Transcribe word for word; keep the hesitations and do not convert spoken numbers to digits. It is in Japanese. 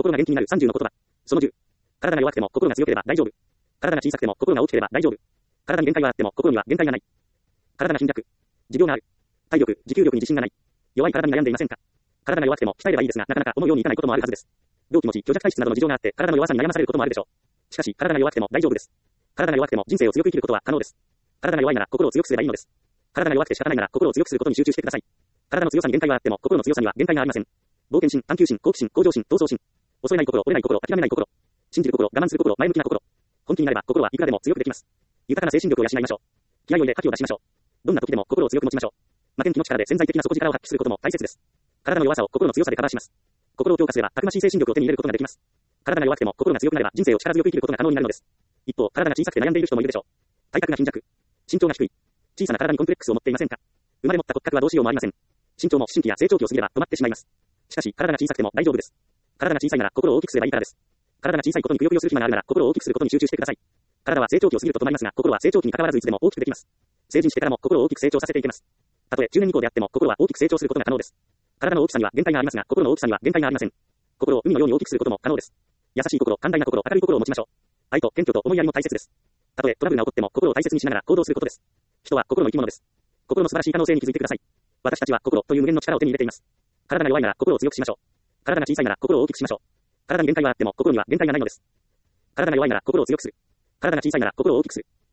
心が元気になるさんじゅうの言葉。そのじゅう。体が弱くても心が強ければ大丈夫。体が小さくても心が大きければ大丈夫。体に限界はあっても心には限界がない。体が貧弱。持病がある。体力、持久力に自信がない。弱い体に悩んでいませんか？体が弱くても鍛えればいいですが、なかなか思うようにいかないこともあるはずです。病気持ち、虚弱体質などの事情があって体の弱さに悩まされることもあるでしょう。しかし、体が弱くても大丈夫です。体が弱くても人生を強く生きることは可能です。体が弱いなら心を強くすればいいのです。体が弱くて仕方ないなら心を強くすることに集中してください。体の強さに限界があっても心の強さには限界がありません。冒険心、探求心、好奇心、向上心、闘争心。恐れない心、折れない心、諦めない心。信じる心、我慢する心、前向きな心。本気になれば心はいくらでも強くできます。豊かな精神力を養いましょう。気合を入れ、覇気を出しましょう。どんな時でも心を強く持ちましょう。負けん気の力で潜在的な底力を発揮することも大切です。体の弱さを心の強さでカバーします。心を強化すれば、たくましい精神力を手に入れることができます。体が弱くても心が強くなれば人生を力強く生きることが可能になるのです。一方、体が小さくて悩んでいる人もいるでしょう。体格が貧弱。身長が低い。小さな体にコンプレックスを持っていませんか？生まれ持った骨格はどうしようもありません。身長も思春期や成長期を過ぎれば止まってしまいます。しかし、体が小さくても大丈夫です。体が小さいなら心を大きくすればいいからです。体が小さいことにくよくよする暇があるなら心を大きくすることに集中してください。体は成長期を過ぎると止まりますが、心は成長期に関わらずいつでも大きくできます。成人してからも心を大きく成長させていけます。たとえじゅうねん以降であっても心は大きく成長することが可能です。体の大きさには限界がありますが、心の大きさには限界がありません。心を海のように大きくすることも可能です。優しい心、寛大な心、明るい心を持ちましょう。愛と謙虚と思いやりも大切です。たとえトラブルが起こっても心を大切にしながら行動することです。人は心の生き物です。心の素晴らしい可能性に気づいてください。私たちは心という無限の力を手に入れています。体が弱いなら心を強くしましょう。体が小さいなら心を大きくしましょう。体に限界があっても心には限界がないのです。体が弱いなら心を強くする。体が小さいなら心を大きくする。